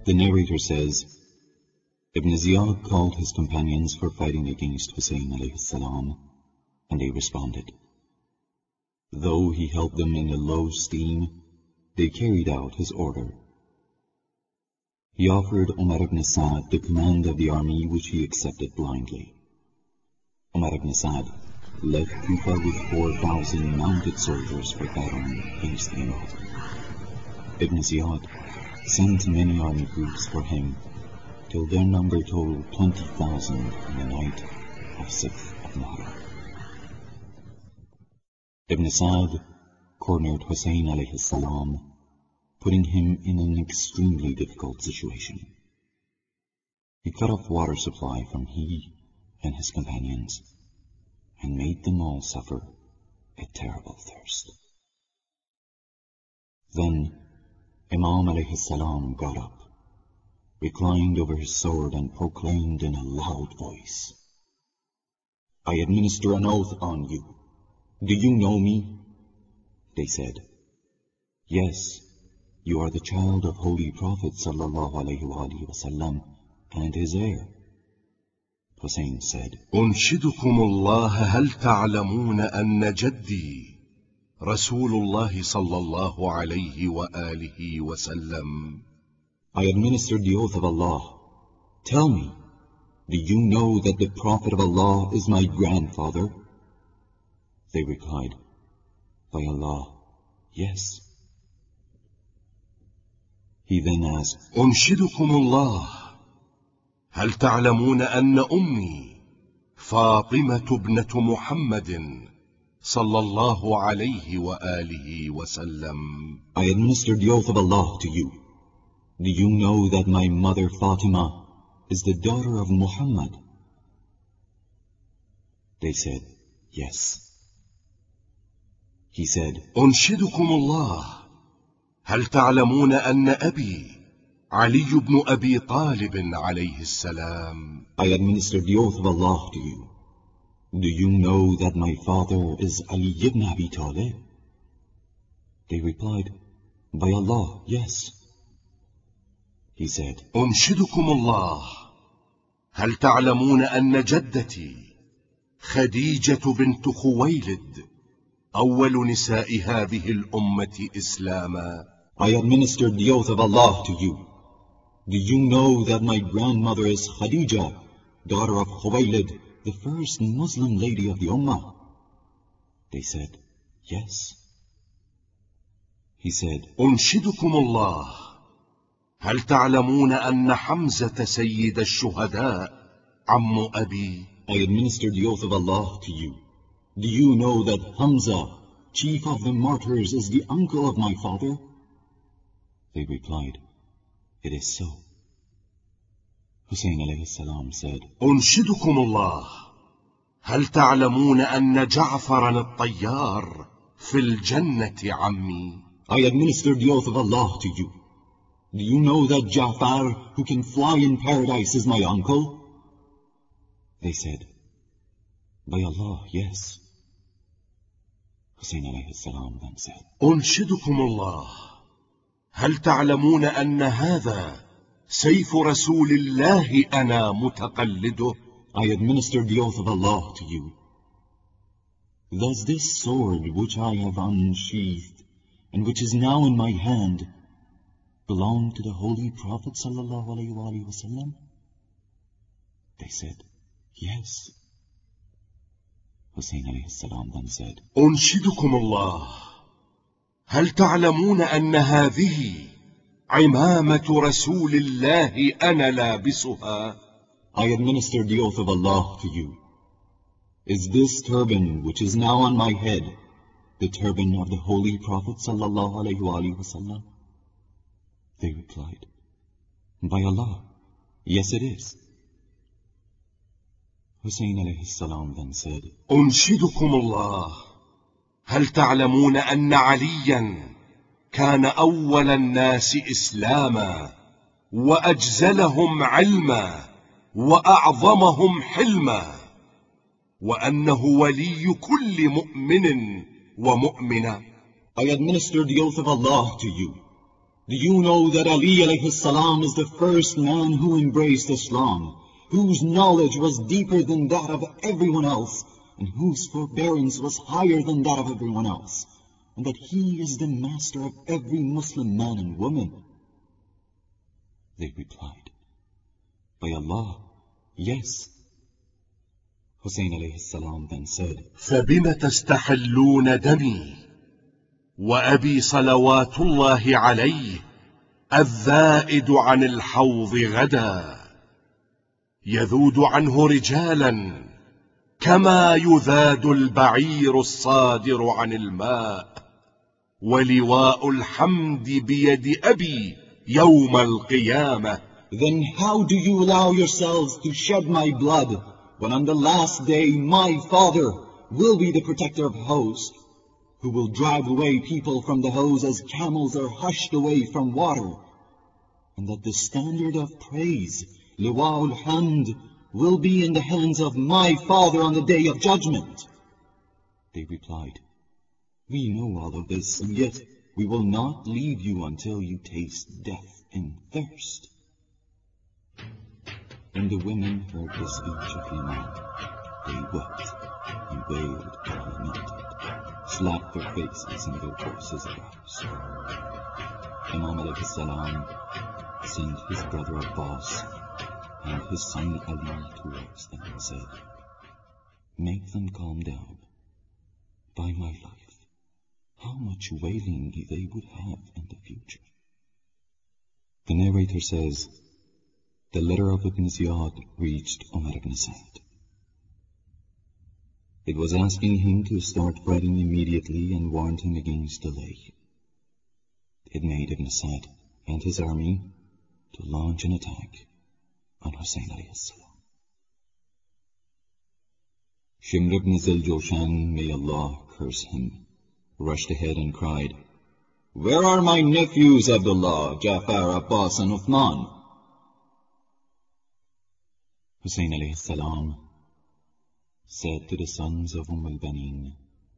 The narrator says, Ibn Ziyad called his companions for fighting against Hussein alayhi salam, and they responded. Though he held them in a low esteem, they carried out his order. He offered Umar ibn Sa'd the command of the army, which he accepted blindly. Umar ibn Sa'd left Kufa with 4,000 mounted soldiers for battling against the enemy. Ibn Ziyad sent many army groups for him, till their number totaled 20,000 on the night of 6th of Muharram. Ibn Sa'd cornered Hussein alayhi salam, putting him in an extremely difficult situation. He cut off water supply from he and his companions, and made them all suffer a terrible thirst. Then Imam alayhi salam got up, reclined over his sword, and proclaimed in a loud voice, I administer an oath on you. Do you know me? They said, Yes, you are the child of Holy Prophet sallallahu alayhi wa sallam and his heir. Hussein said, أنشدكم الله هل تعلمون أن جدي رسول الله صلى الله عليه وآله وسلم. I administered the oath of Allah. Tell me, do you know that the Prophet of Allah is my grandfather? They replied, By Allah, yes. He then asked, أنشدكم الله هل تعلمون أن أمي فاطمة ابنة محمد صلى الله عليه وآله وسلم. I administered the oath of Allah to you. Do you know that my mother Fatima is the daughter of Muhammad? They said, Yes. He said, أنشدكم الله هل تعلمون أن أبي علي بن أبي طالب عليه السلام. I administered the oath of Allah to you. Do you know that my father is Ali ibn Abi Talib? They replied, By Allah, yes. He said, أنشدكم الله هل تعلمون أن جدتي خديجة بنت خويلد أول نساء هذه الأمة إسلاما. I administered the oath of Allah to you. Do you know that my grandmother is Khadija, daughter of Khuwaylid, the first Muslim lady of the Ummah? They said, Yes. He said, أنشدكم الله هل تعلمون أن حمزة سيد الشهداء عم أبي. I administered the oath of Allah to you. Do you know that Hamza, chief of the martyrs, is the uncle of my father? They replied, It is so. Hussein alayhi salam said, أنشدكم الله هل تعلمون أن جعفر الطيار في الجنة عمي. I administered the oath of Allah to you. Do you know that Ja'far, who can fly in paradise, is my uncle? They said, By Allah, yes. Hussein alayhi salam then said, أنشدكم الله هل تعلمون أن هذا سيف رسول الله أنا متقلده. I administered the oath of Allah to you. Does this sword which I have unsheathed, and which is now in my hand, belong to the Holy Prophet sallallahu alayhi wa sallam? They said, Yes. Hussein alayhi salam then said, أنشدكم الله هل تعلمون أن هذه عمامة رسول الله أنا لابسها. I administered the oath of Allah to you. Is this turban which is now on my head the turban of the Holy Prophet sallallahu alayhi wa sallam? They replied, By Allah, yes it is. Hussein alayhi salam then said, أنشدكم الله هل تعلمون أن عليا كان أول الناس إسلاما وأجزلهم علما وأعظمهم حلما وأنه ولي كل مؤمن ومؤمنة. I administered the oath of Allah to you. Do you know that Ali alayhi salam is the first man who embraced Islam, whose knowledge was deeper than that of everyone else, and whose forbearance was higher than that of everyone else, and that he is the master of every Muslim man and woman? They replied, By Allah, yes. Hussein alayhi salam then said, فَبِمَ تَسْتَحِلُّونَ دَمِي وَأَبِي صَلَوَاتُ اللَّهِ عَلَيْهِ الذَّائِدُ عَنِ الْحَوْضِ غَدًا يَذُودُ عَنْهُ رِجَالًا كَمَا يُذَادُ الْبَعِيرُ الصَّادِرُ عَنِ الْمَاءِ وَلِوَاءُ الْحَمْدِ بِيَدِ أَبِي يَوْمَ الْقِيَامَةِ. Then how do you allow yourselves to shed my blood, when on the last day my father will be the protector of hose, who will drive away people from the hose as camels are hushed away from water, and that the standard of praise, Liwa'ul Hamd, will be in the hands of my father on the day of judgment? They replied, We know all of this, and yet we will not leave you until you taste death and thirst. When the women heard the speech of Imam, they wept and wailed and lamented, slapped their faces and their horses' brows. Imam alayhi salam sent his brother Abbas and his son Ali towards them and said, Make them calm down. By my life, how much wailing they would have in the future. The narrator says, the letter of Ibn Ziyad reached Umar ibn Sa'd. It was asking him to start fighting immediately and warned him against delay. It made Ibn Sa'd and his army to launch an attack on Hussein alayhi salam. Shimr ibn Zil-Joshan, may Allah curse him, rushed ahead and cried, Where are my nephews Abdullah, Ja'far, Abbas and Uthman? Hussein alayhi salam said to the sons of al-Banin,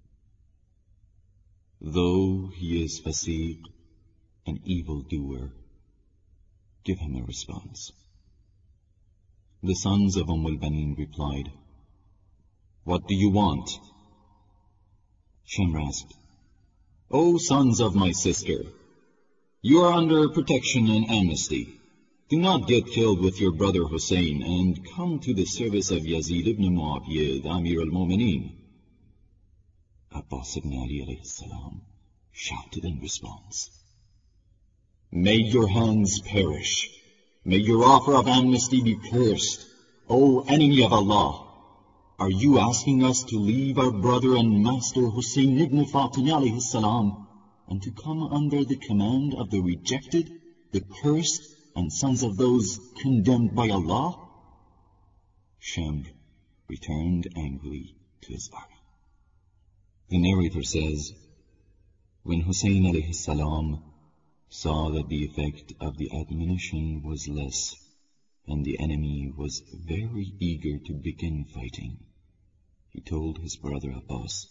Though he is fasiq, an evildoer, give him a response. The sons of al-Banin replied, What do you want? Shimr asked, O sons of my sister, you are under protection and amnesty. Do not get killed with your brother Hussein and come to the service of Yazid ibn Muawiyah, the Amir al-Mu'mineen. Abbas ibn Ali alayhi salam shouted in response, May your hands perish. May your offer of amnesty be cursed. O enemy of Allah, are you asking us to leave our brother and master Hussein ibn Fatima alayhi salam and to come under the command of the rejected, the cursed, and sons of those condemned by Allah? Shimr returned angrily to his army. The narrator says, When Hussein alayhi salam saw that the effect of the admonition was less, and the enemy was very eager to begin fighting, he told his brother Abbas,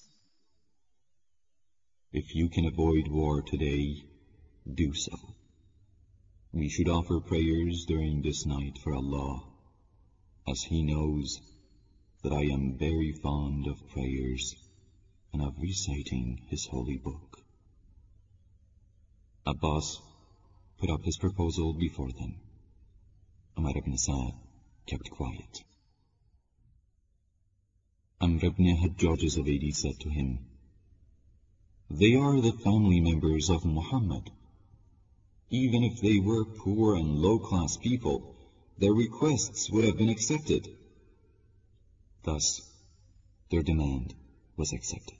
If you can avoid war today, do so. We should offer prayers during this night for Allah, as He knows that I am very fond of prayers and of reciting His holy book. Abbas put up his proposal before them. Umar ibn Sa'd kept quiet. Amr ibn Hajjaj az-Zubaydi said to him, They are the family members of Muhammad. Even if they were poor and low-class people, their requests would have been accepted. Thus, their demand was accepted.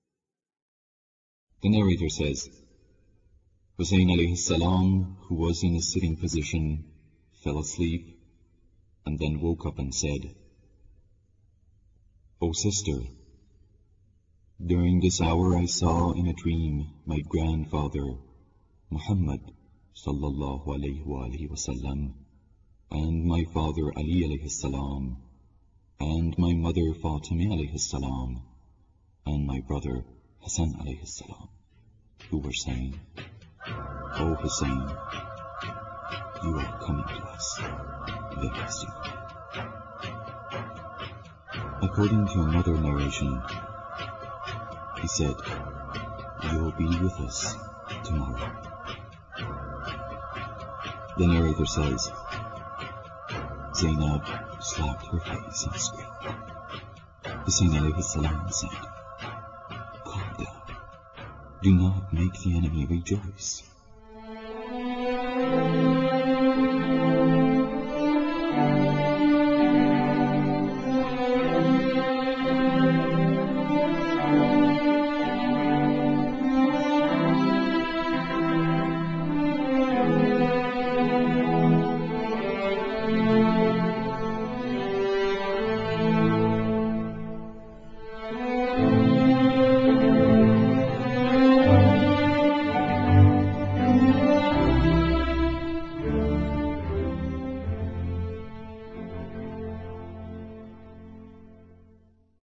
The narrator says, Hussein alayhi salam, who was in a sitting position, fell asleep and then woke up and said, O sister, during this hour I saw in a dream my grandfather, Muhammad sallallahu alayhi wa sallam, and my father Ali alayhi salam, and my mother Fatima alayhi salam, and my brother Hassan alayhi salam, who were saying, "O Hussein, you are coming to us very soon." According to another narration, he said, "You will be with us tomorrow." The narrator says, Zainab slapped her face and screamed. Hussein alayhi salam said, "Calm down. Do not make the enemy rejoice."